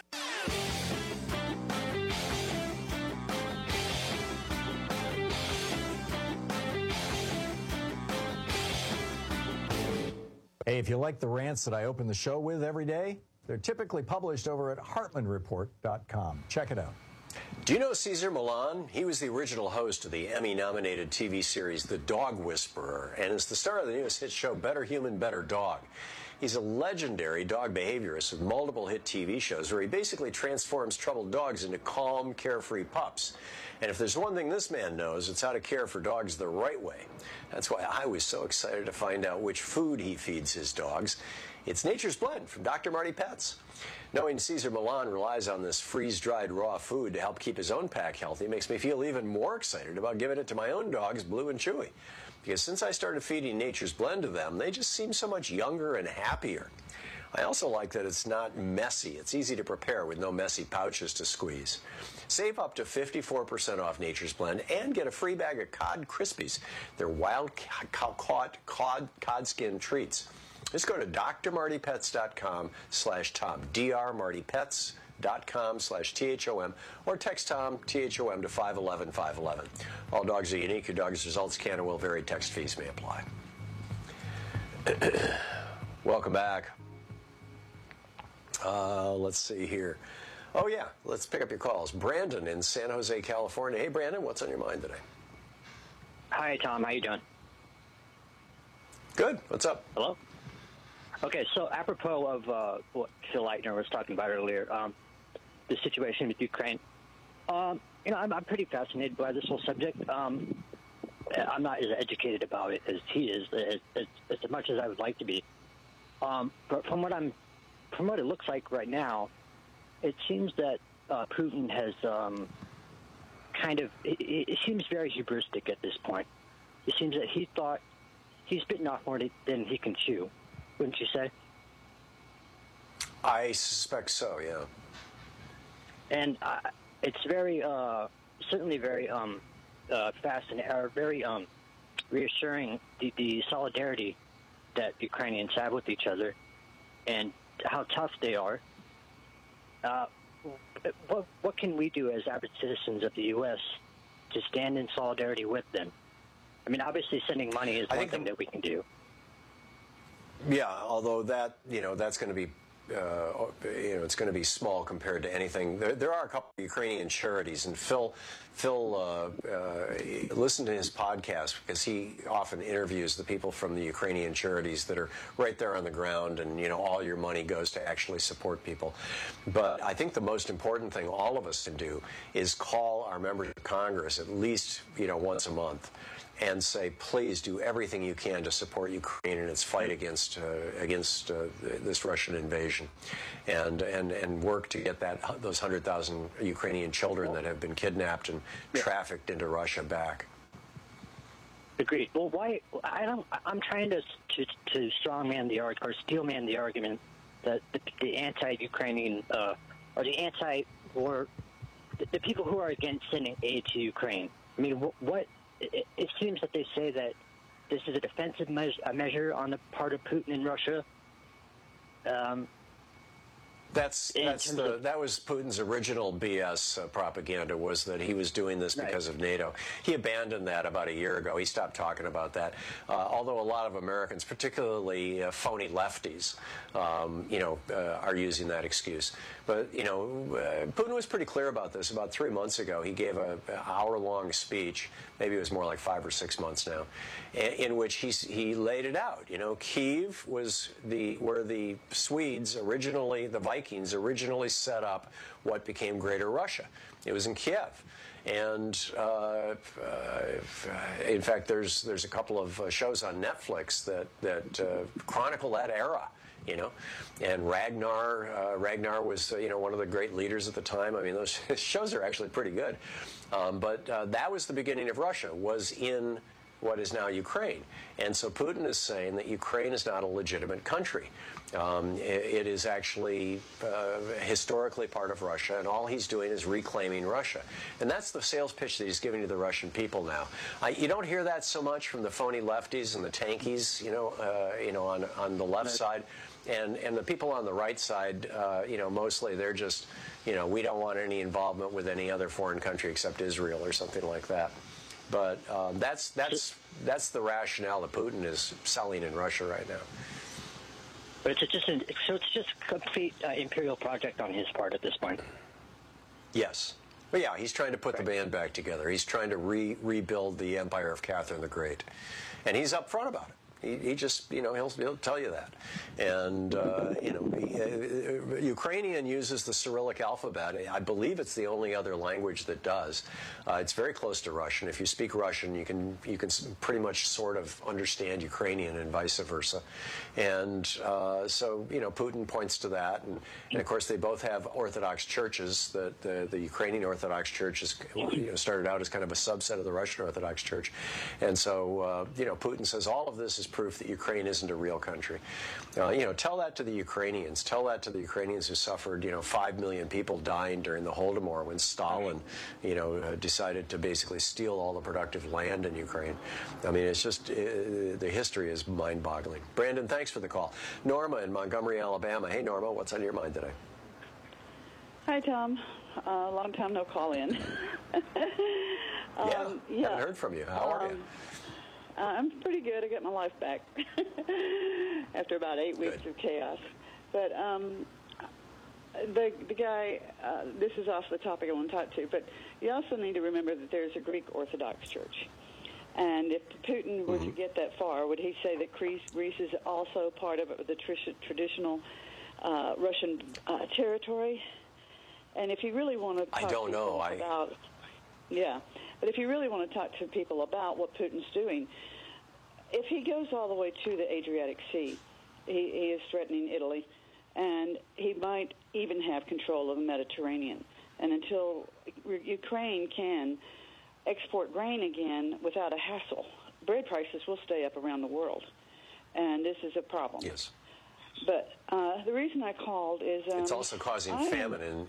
Hey, if you like the rants that I open the show with every day, they're typically published over at HartmanReport.com. Check it out. Do you know Cesar Millan? He was the original host of the Emmy-nominated TV series The Dog Whisperer, and is the star of the newest hit show Better Human, Better Dog. He's a legendary dog behaviorist with multiple hit TV shows where he basically transforms troubled dogs into calm, carefree pups. And if there's one thing this man knows, it's how to care for dogs the right way. That's why I was so excited to find out which food he feeds his dogs. It's Nature's Blend from Dr. Marty Pets. Knowing Cesar Millan relies on this freeze-dried raw food to help keep his own pack healthy makes me feel even more excited about giving it to my own dogs, Blue and Chewy. Because since I started feeding Nature's Blend to them, they just seem so much younger and happier. I also like that it's not messy. It's easy to prepare with no messy pouches to squeeze. Save up to 54% off Nature's Blend and get a free bag of Cod Krispies. They're wild-caught cod skin treats. Just go to drmartypets.com/Tom, drmartypets.com/THOM, or text Tom, THOM, to 511-511. All dogs are unique. Your dog's results can and will vary. Text fees may apply. Welcome back. Let's see here. Oh, yeah, let's pick up your calls. Brandon in San Jose, California. Hey, Brandon, what's on your mind today? Hi, Tom. How you doing? Good. What's up? Hello? Okay, so apropos of what Phil Leitner was talking about earlier, the situation with Ukraine, I'm pretty fascinated by this whole subject. I'm not as educated about it as he is, as much as I would like to be. But from what it looks like right now, it seems that Putin has it seems very hubristic at this point. It seems that he thought he's bitten off more than he can chew. Wouldn't you say? I suspect so, yeah. And it's very, certainly very fascinating, or very reassuring, the solidarity that Ukrainians have with each other and how tough they are. What can we do as average citizens of the U.S. to stand in solidarity with them? I mean, obviously sending money is one thing that we can do. Yeah, although that's going to be, it's going to be small compared to anything. There are a couple of Ukrainian charities, and Phil listened to his podcast because he often interviews the people from the Ukrainian charities that are right there on the ground, and all your money goes to actually support people. But I think the most important thing all of us can do is call our members of Congress at least once a month and say, please do everything you can to support Ukraine in its fight against this Russian invasion, and work to get those 100,000 Ukrainian children that have been kidnapped and trafficked into Russia back. Agreed. Well, why? I'm trying to strongman the argument, or steelman the argument that the anti-Ukrainian or the anti-war, the people who are against sending aid to Ukraine. I mean, what? It seems that they say that this is a defensive measure on the part of Putin in Russia. That was Putin's original BS propaganda, was that he was doing this because of NATO. He abandoned that about a year ago. He stopped talking about that. Although a lot of Americans, particularly phony lefties, are using that excuse. But, Putin was pretty clear about this about 3 months ago. He gave an hour-long speech, maybe it was more like 5 or 6 months now, in which he laid it out. Kyiv was where the Swedes originally, the Vikings originally set up what became Greater Russia. It was in Kiev. And in fact, there's a couple of shows on Netflix that chronicle that era. And Ragnar was, one of the great leaders at the time. I mean, those shows are actually pretty good. But that was the beginning of Russia, was in what is now Ukraine. And so Putin is saying that Ukraine is not a legitimate country. It is actually historically part of Russia, and all he's doing is reclaiming Russia. And that's the sales pitch that he's giving to the Russian people now. You don't hear that so much from the phony lefties and the tankies, on the left side. And the people on the right side, mostly they're just, we don't want any involvement with any other foreign country except Israel or something like that. But that's the rationale that Putin is selling in Russia right now. But it's just a complete imperial project on his part at this point. Yes. But yeah, he's trying to put the band back together. He's trying to rebuild the empire of Catherine the Great. And he's upfront about it. He just, he'll tell you that. And, Ukrainian uses the Cyrillic alphabet. I believe it's the only other language that does. It's very close to Russian. If you speak Russian, you can pretty much sort of understand Ukrainian and vice versa. And so, Putin points to that. And of course, they both have Orthodox churches. The Ukrainian Orthodox Church is, started out as kind of a subset of the Russian Orthodox Church. And so, Putin says all of this is proof that Ukraine isn't a real country. Tell that to the Ukrainians. Tell that to the Ukrainians who suffered, 5 million people dying during the Holodomor when Stalin, decided to basically steal all the productive land in Ukraine. I mean, it's just, the history is mind-boggling. Brandon, thanks for the call. Norma in Montgomery, Alabama. Hey, Norma, what's on your mind today? Hi, Tom. Long time no call in. Haven't heard from you. How are you? I'm pretty good. I got my life back after about 8 weeks of chaos. But the guy, this is off the topic I want to talk to, but you also need to remember that there's a Greek Orthodox Church. And if Putin were to get that far, would he say that Greece is also part of the traditional Russian territory? And if you really want to talk but if you really want to talk to people about what Putin's doing, if he goes all the way to the Adriatic Sea, he is threatening Italy, and he might even have control of the Mediterranean. And until Ukraine can export grain again without a hassle, bread prices will stay up around the world, and this is a problem. Yes. But the reason I called is it's also causing famine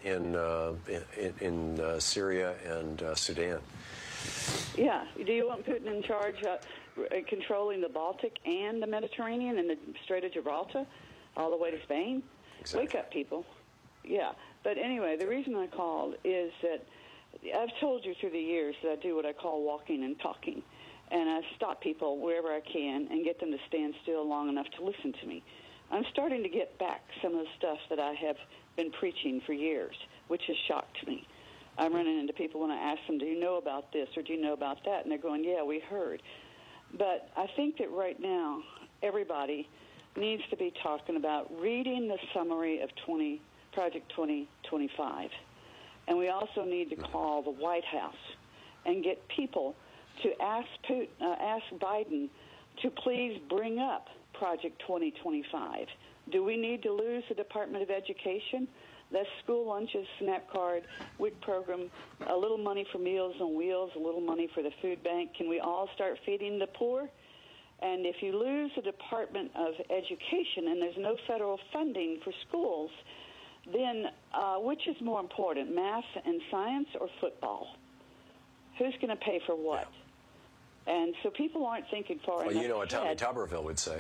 in Syria and Sudan. Yeah. Do you want Putin in charge controlling the Baltic and the Mediterranean and the Strait of Gibraltar all the way to Spain? Exactly. Wake up, people. Yeah. But anyway, the reason I called is that I've told you through the years that I do what I call walking and talking. And I stop people wherever I can and get them to stand still long enough to listen to me. I'm starting to get back some of the stuff that I have been preaching for years, which has shocked me. I'm running into people when I ask them, do you know about this or do you know about that? And they're going, yeah, we heard. But I think that right now everybody needs to be talking about reading the summary of Project 2025. And we also need to call the White House and get people to ask Biden to please bring up Project 2025. Do we need to lose the Department of Education? That's school lunches, SNAP card, WIC program, a little money for Meals on Wheels, a little money for the food bank. Can we all start feeding the poor? And if you lose the Department of Education and there's no federal funding for schools, then which is more important, math and science or football? Who's going to pay for what? And so people aren't thinking far enough. Well, you know what Tommy Tuberville would say.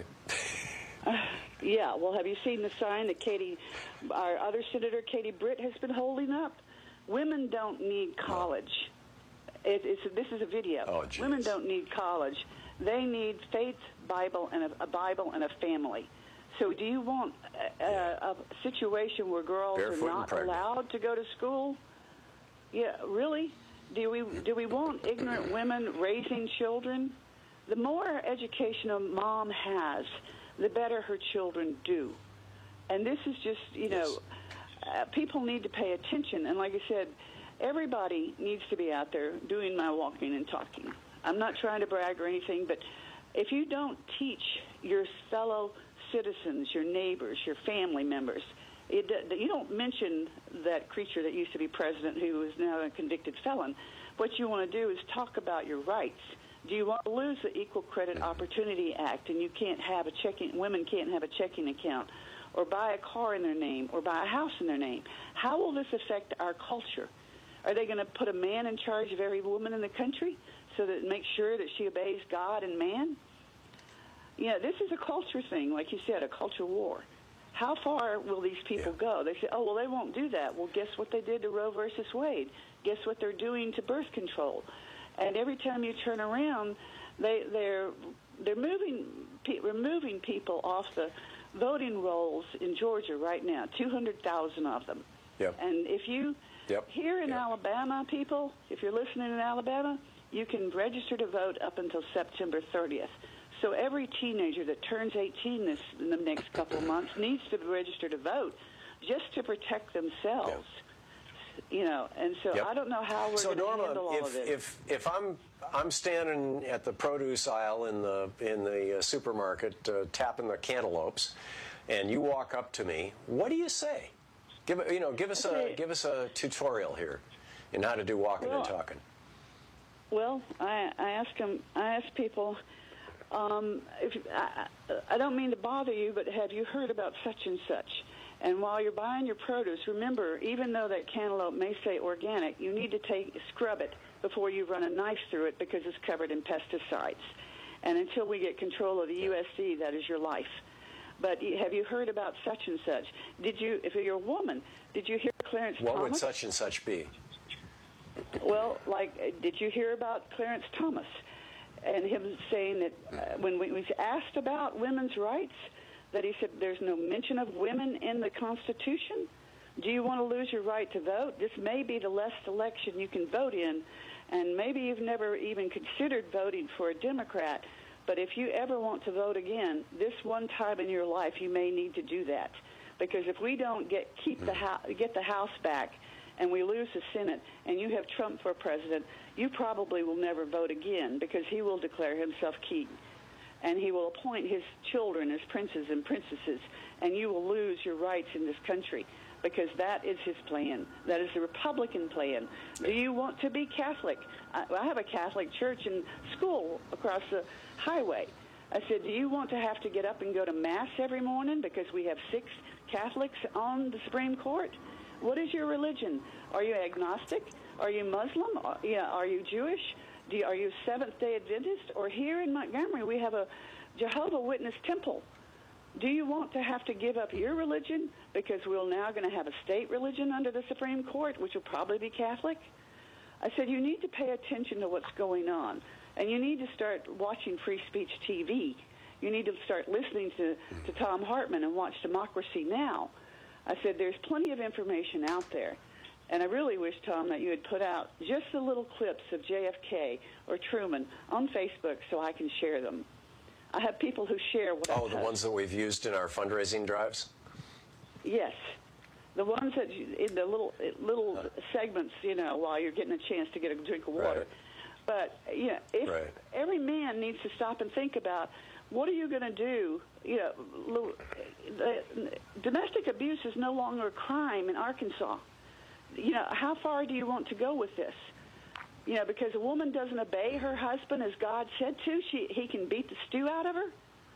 Yeah, well, have you seen the sign that our other Senator Katie Britt has been holding up? Women don't need college. This is a video. Oh, geez. Women don't need college. They need faith, Bible, and a Bible and a family. So do you want a situation where girls are not allowed to go to school? Yeah, really? Do we want ignorant women raising children? The more education a mom has, the better her children do. And this is just, people need to pay attention. And like I said, everybody needs to be out there doing my walking and talking. I'm not trying to brag or anything, but if you don't teach your fellow citizens, your neighbors, your family members, you don't mention that creature that used to be president who is now a convicted felon. What you want to do is talk about your rights. Do you want to lose the Equal Credit Opportunity Act and you can't have women can't have a checking account or buy a car in their name or buy a house in their name? How will this affect our culture? Are they going to put a man in charge of every woman in the country so that it makes sure that she obeys God and man? This is a culture thing, like you said, a culture war. How far will these people go? They say, oh, well, they won't do that. Well, guess what they did to Roe versus Wade? Guess what they're doing to birth control? And every time you turn around, they're removing people off the voting rolls in Georgia right now, 200,000 of them. Yep. And if you here in Alabama, people, if you're listening in Alabama, you can register to vote up until September 30th. So every teenager that turns 18 in the next couple of months needs to register to vote just to protect themselves. And so I don't know how we're going to handle all of this. If I'm standing at the produce aisle in the supermarket tapping the cantaloupes, and you walk up to me, what do you say? Give us a tutorial here in how to do walking and talking. Well, I ask people. I don't mean to bother you, but have you heard about such and such? And while you're buying your produce, remember, even though that cantaloupe may say organic, you need to scrub it before you run a knife through it because it's covered in pesticides. And until we get control of the USD, that is your life. But have you heard about such and such? If you're a woman, did you hear Clarence Thomas? What would such and such be? Well, did you hear about Clarence Thomas? And him saying that when we was asked about women's rights, that he said there's no mention of women in the Constitution. Do you want to lose your right to vote? This may be the last election you can vote in, and maybe you've never even considered voting for a Democrat. But if you ever want to vote again, this one time in your life, you may need to do that. Because if we don't get the House back, and we lose the Senate, and you have Trump for president, you probably will never vote again because he will declare himself king. And he will appoint his children as princes and princesses, and you will lose your rights in this country because that is his plan. That is the Republican plan. Do you want to be Catholic? I have a Catholic church in school across the highway. I said, do you want to have to get up and go to Mass every morning because we have 6 Catholics on the Supreme Court? What is your religion? Are you agnostic? Are you Muslim? Are you Jewish? Are you Seventh-day Adventist? Or here in Montgomery, we have a Jehovah Witness temple. Do you want to have to give up your religion because we're now going to have a state religion under the Supreme Court, which will probably be Catholic? I said, you need to pay attention to what's going on, and you need to start watching Free Speech TV. You need to start listening to Thom Hartmann and watch Democracy Now! I said, there's plenty of information out there. And I really wish, Tom, that you had put out just the little clips of JFK or Truman on Facebook so I can share them. I have people who share what I post. The ones that we've used in our fundraising drives? Yes. The ones that in the little segments, while you're getting a chance to get a drink of water. Right. But, if every man needs to stop and think about, what are you going to do? Domestic abuse is no longer a crime in Arkansas. How far do you want to go with this? Because a woman doesn't obey her husband as God said to, he can beat the stew out of her?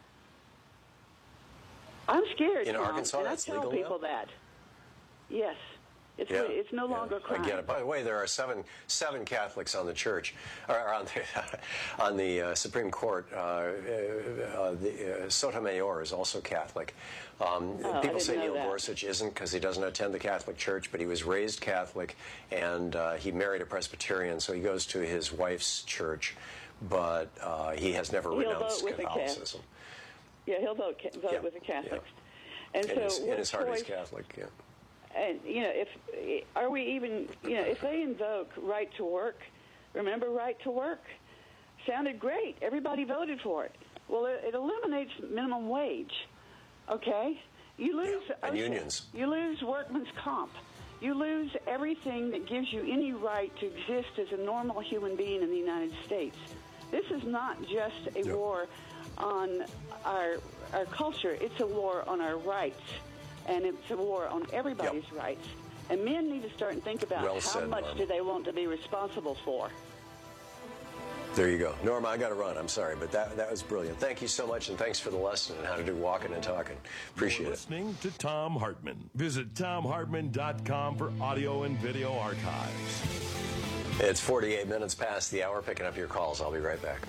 I'm scared, in Tom, Arkansas, and that's I tell legal people now? that. Yes. It's no longer a crime. I get it. By the way, there are seven Catholics on the church, or on the Supreme Court. Sotomayor is also Catholic. People say Neil Gorsuch isn't because he doesn't attend the Catholic Church, but he was raised Catholic, and he married a Presbyterian, so he goes to his wife's church, but he has never renounced Catholicism. He'll vote with the Catholics. Yeah. And in his heart, he's Catholic. Yeah. And if they invoke right to work, remember right to work? Sounded great. Everybody voted for it. Well, it eliminates minimum wage. Okay, you lose and unions. You lose workman's comp. you lose everything that gives you any right to exist as a normal human being in the United States. This is not just a war on our culture. It's a war on our rights, and it's a war on everybody's rights. And men need to start and think about how much do they want to be responsible for. There you go. Norma, I got to run. I'm sorry, but that was brilliant. Thank you so much, and thanks for the lesson on how to do walking and talking. Appreciate it. Listening to Thom Hartmann. Visit ThomHartmann.com for audio and video archives. It's 48 minutes past the hour, picking up your calls. I'll be right back.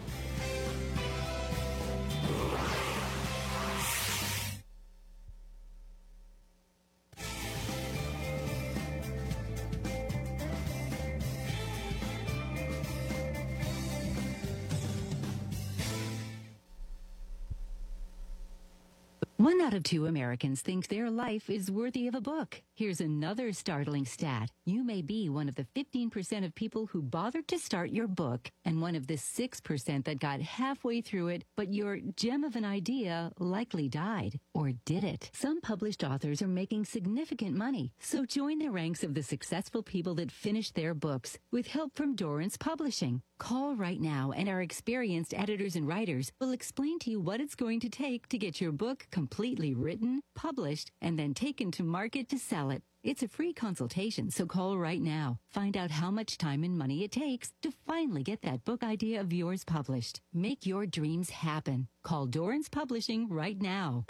One out of 2 Americans think their life is worthy of a book. Here's another startling stat. You may be one of the 15% of people who bothered to start your book, and one of the 6% that got halfway through it, but your gem of an idea likely died. Or did it? Some published authors are making significant money, so join the ranks of the successful people that finished their books with help from Dorrance Publishing. Call right now, and our experienced editors and writers will explain to you what it's going to take to get your book completely written, published, and then taken to market to sell it. It's a free consultation, so call right now. Find out how much time and money it takes to finally get that book idea of yours published. Make your dreams happen. Call Dorrance Publishing right now.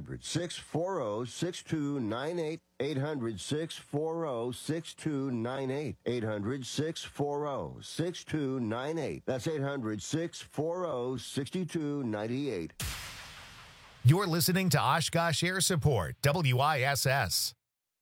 800-640-6298. 800-640-6298. 800-640-6298. That's 800-640-6298. You're listening to Oshkosh Air Support, WISS.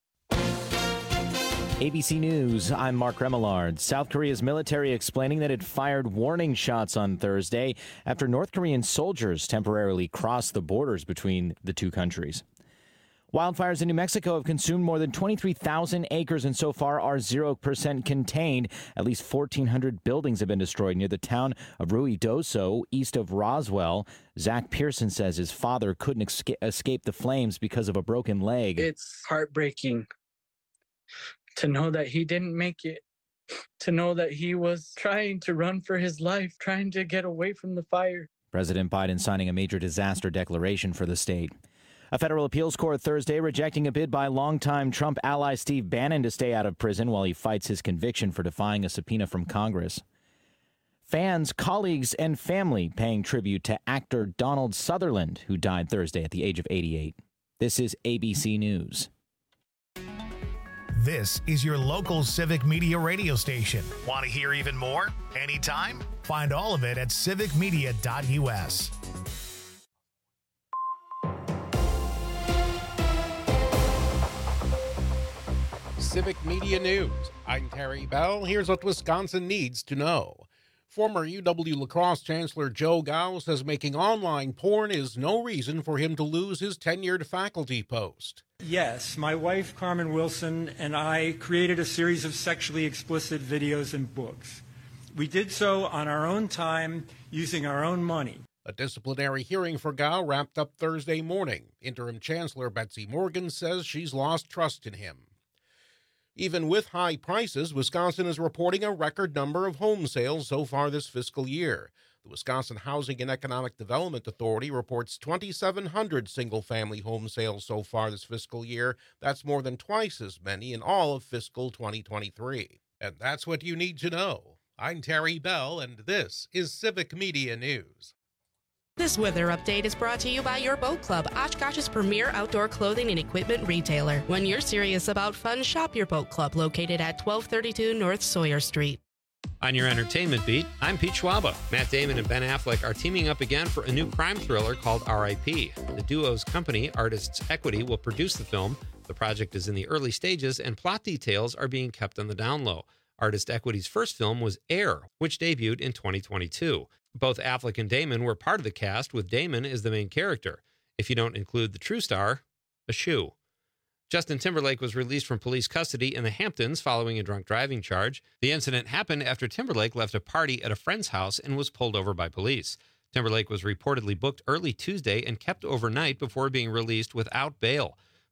ABC News, I'm Mark Remillard. South Korea's military explaining that it fired warning shots on Thursday after North Korean soldiers temporarily crossed the borders between the two countries. Wildfires in New Mexico have consumed more than 23,000 acres and so far are 0% contained. At least 1,400 buildings have been destroyed near the town of Ruidoso, east of Roswell. Zach Pearson says his father couldn't escape the flames because of a broken leg. It's heartbreaking to know that he didn't make it, to know that he was trying to run for his life, trying to get away from the fire. President Biden signing a major disaster declaration for the state. A federal appeals court Thursday rejecting a bid by longtime Trump ally Steve Bannon to stay out of prison while he fights his conviction for defying a subpoena from Congress. Fans, colleagues, and family paying tribute to actor Donald Sutherland, who died Thursday at the age of 88. This is ABC News. This is your local Civic Media radio station. Want to hear even more? Anytime? Find all of it at civicmedia.us. Civic Media News. I'm Terry Bell. Here's what Wisconsin needs to know. Former UW La Crosse Chancellor Joe Gao says making online porn is no reason for him to lose his tenured faculty post. Yes, my wife Carmen Wilson and I created a series of sexually explicit videos and books. We did so on our own time, using our own money. A disciplinary hearing for Gao wrapped up Thursday morning. Interim Chancellor Betsy Morgan says she's lost trust in him. Even with high prices, Wisconsin is reporting a record number of home sales so far this fiscal year. The Wisconsin Housing and Economic Development Authority reports 2,700 single-family home sales so far this fiscal year. That's more than twice as many in all of fiscal 2023. And that's what you need to know. I'm Terry Bell, and this is Civic Media News. This weather update is brought to you by your Boat Club, Oshkosh's premier outdoor clothing and equipment retailer. When you're serious about fun, shop your Boat Club, located at 1232 North Sawyer Street. On your entertainment beat, I'm Pete Schwaba. Matt Damon and Ben Affleck are teaming up again for a new crime thriller called R.I.P. The duo's company, Artists Equity, will produce the film. The project is in the early stages, and plot details are being kept on the down low. Artist Equity's first film was Air, which debuted in 2022. Both Affleck and Damon were part of the cast, with Damon as the main character. If you don't include the true star, a shoe. Justin Timberlake was released from police custody in the Hamptons following a drunk driving charge. The incident happened after Timberlake left a party at a friend's house and was pulled over by police. Timberlake was reportedly booked early Tuesday and kept overnight before being released without bail.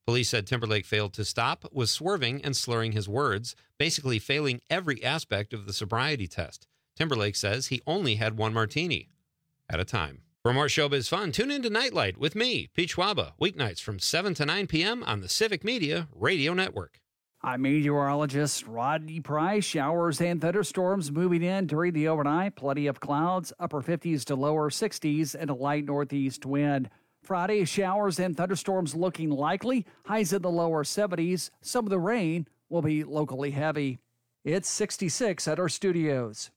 Police said Timberlake failed to stop, was swerving and slurring his words, basically failing every aspect of the sobriety test. Timberlake says he only had one martini at a time. For more showbiz fun, tune in to Nightlight with me, Pete Schwaba, weeknights from 7 to 9 p.m. on the Civic Media Radio Network. I'm meteorologist Rodney Price. Showers and thunderstorms moving in during the overnight. Plenty of clouds, upper 50s to lower 60s, and a light northeast wind. Friday, showers and thunderstorms looking likely. Highs in the lower 70s. Some of the rain will be locally heavy. It's 66 at our studios.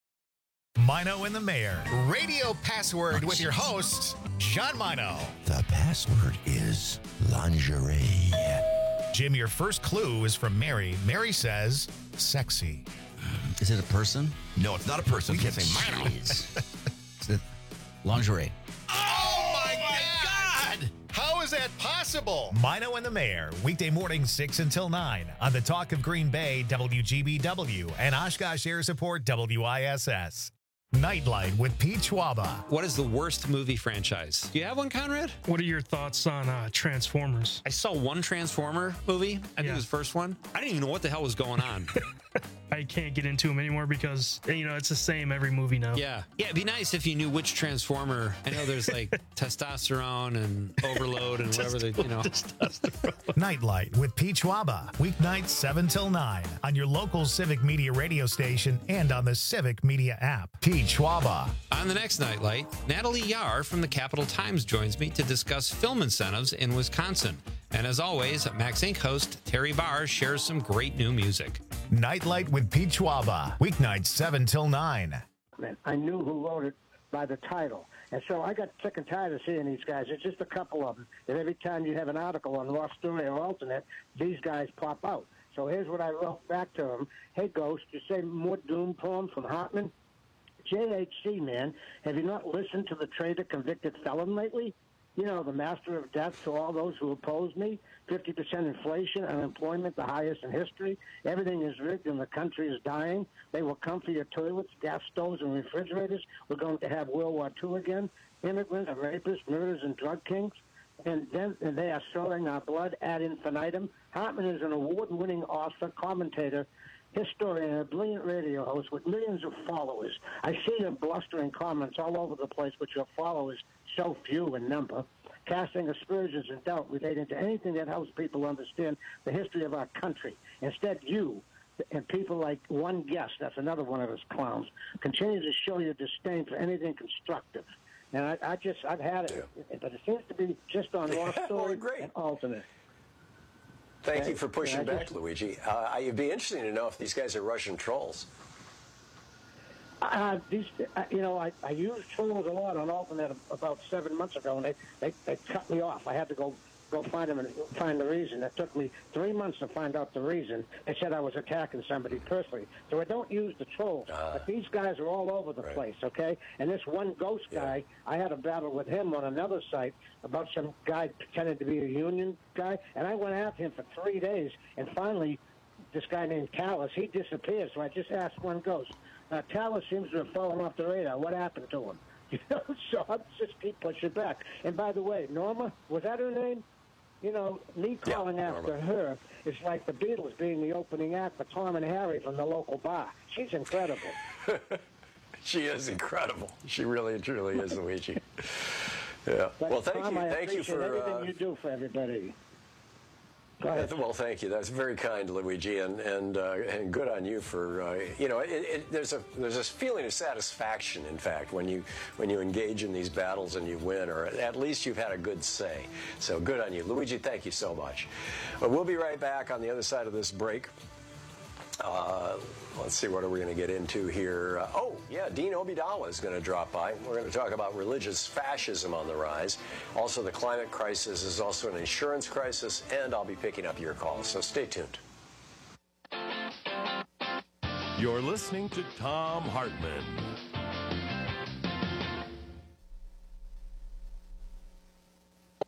Mino and the Mayor, radio password with your host, John Mino. The password is lingerie. Jim, your first clue is from Mary. Mary says, sexy. Is it a person? No, it's not a person. We can't say Mino. Is it lingerie? Oh my God! How is that possible? Mino and the Mayor, weekday morning 6 until 9 on the Talk of Green Bay, WGBW, and Oshkosh Air Support, WISS. Nightlight with Pete Schwaba. What is the worst movie franchise? Do you have one, Conrad? What are your thoughts on Transformers? I saw one Transformer movie. I think it was the first one. I didn't even know what the hell was going on. I can't get into them anymore because, it's the same every movie now. Yeah, it'd be nice if you knew which Transformer. I know there's like testosterone and overload and whatever they, Nightlight with Pete Schwaba. Weeknights 7 till 9 on your local Civic Media radio station and on the Civic Media app. Pete Schwaba. On the next Nightlight, Natalie Yar from the Capital Times joins me to discuss film incentives in Wisconsin. And as always, Max Inc. host Terry Barr shares some great new music. Nightlight with Pete Schwaba. Weeknights 7 till 9. I knew who wrote it by the title. And so I got sick and tired of seeing these guys. It's just a couple of them. And every time you have an article on Raw Story or Alternate, these guys pop out. So here's what I wrote back to them. Hey, Ghost, you say more doom poem from Hartman? JHC, man, have you not listened to the traitor convicted felon lately? You know, the master of death to all those who oppose me. 50% inflation, unemployment, the highest in history. Everything is rigged and the country is dying. They will come for your toilets, gas stoves, and refrigerators. We're going to have World War II again. Immigrants, rapists, murderers, and drug kings. And they are sowing our blood ad infinitum. Hartman is an award-winning author, commentator, historian, and a brilliant radio host with millions of followers. I see them blustering comments all over the place, but your followers so few in number, casting aspersions and doubt relating to anything that helps people understand the history of our country. Instead, you and people like one guest, that's another one of those clowns, continue to show your disdain for anything constructive. And I've had it, but it seems to be just on Raw Story and Alternate. Thank you for pushing back, Luigi. It'd be interesting to know if these guys are Russian trolls. I used trolls a lot on Alternate about 7 months ago, and they cut me off. I had to go find them and find the reason. It took me 3 months to find out the reason. They said I was attacking somebody personally. So I don't use the trolls. But these guys are all over the place, okay? And this one Ghost guy, I had a battle with him on another site about some guy pretending to be a union guy, and I went after him for 3 days, and finally this guy named Tallis, he disappeared. So I just asked one Ghost. Tallis seems to have fallen off the radar. What happened to him? So I just keep pushing back. And by the way, Norma, was that her name? Me calling after her is like the Beatles being the opening act for Tom and Harry from the local bar. She's incredible. She is incredible. She really, truly is, Luigi. Yeah. But well, thank Tom, you. I Thank you for everything you do for everybody. Go ahead. Well, thank you. That's very kind, Luigi, and good on you for there's this feeling of satisfaction, in fact, when you engage in these battles and you win, or at least you've had a good say. So good on you, Luigi. Thank you so much. But we'll be right back on the other side of this break. Let's see, what are we going to get into here? Dean Obeidallah is going to drop by. We're going to talk about religious fascism on the rise. Also, the climate crisis is also an insurance crisis, and I'll be picking up your calls, so stay tuned. You're listening to Thom Hartmann.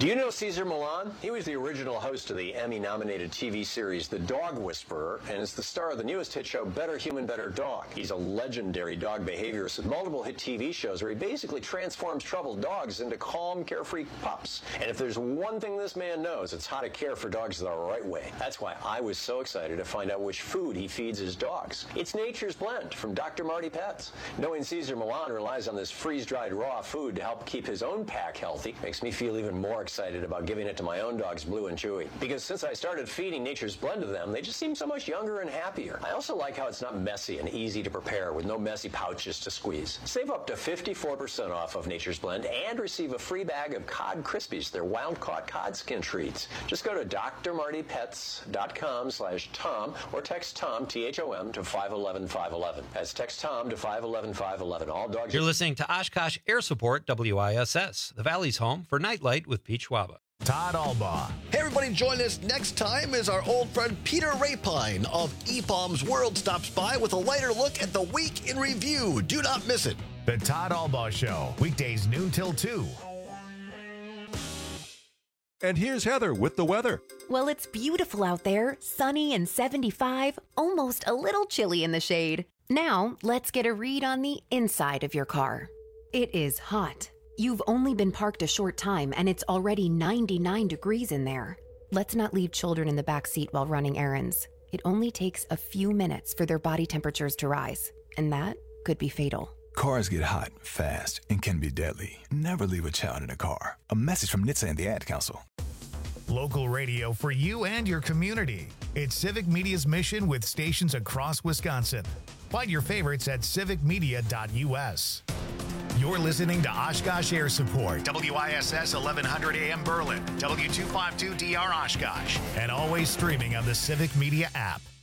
Do you know Cesar Millan? He was the original host of the Emmy-nominated TV series The Dog Whisperer, and is the star of the newest hit show Better Human, Better Dog. He's a legendary dog behaviorist with multiple hit TV shows where he basically transforms troubled dogs into calm, carefree pups. And if there's one thing this man knows, it's how to care for dogs the right way. That's why I was so excited to find out which food he feeds his dogs. It's Nature's Blend from Dr. Marty Pets. Knowing Cesar Millan relies on this freeze-dried raw food to help keep his own pack healthy makes me feel even more excited about giving it to my own dogs, Blue and Chewy. Because since I started feeding Nature's Blend to them, they just seem so much younger and happier. I also like how it's not messy and easy to prepare with no messy pouches to squeeze. Save up to 54% off of Nature's Blend and receive a free bag of Cod Krispies, their wild-caught cod skin treats. Just go to drmartypets.com/Tom or text Tom, T-H-O-M, to 511-511. That's text Tom to 511-511. All dogs... You're listening to Oshkosh Air Support, WISS, the Valley's home for Nightlight with Pete Schwaba. Todd Albaugh. Hey, everybody, join us next time as our old friend Peter Rapine of EPOM's World stops by with a lighter look at the week in review. Do not miss it. The Todd Albaugh Show, weekdays noon till 2. And here's Heather with the weather. Well, it's beautiful out there, sunny and 75, almost a little chilly in the shade. Now, let's get a read on the inside of your car. It is hot. You've only been parked a short time and it's already 99 degrees in there. Let's not leave children in the back seat while running errands. It only takes a few minutes for their body temperatures to rise, and that could be fatal. Cars get hot, fast, and can be deadly. Never leave a child in a car. A message from NHTSA and the Ad Council. Local radio for you and your community. It's Civic Media's mission with stations across Wisconsin. Find your favorites at civicmedia.us. You're listening to Oshkosh Air Support, WISS 1100 AM Berlin, W252DR Oshkosh, and always streaming on the Civic Media app.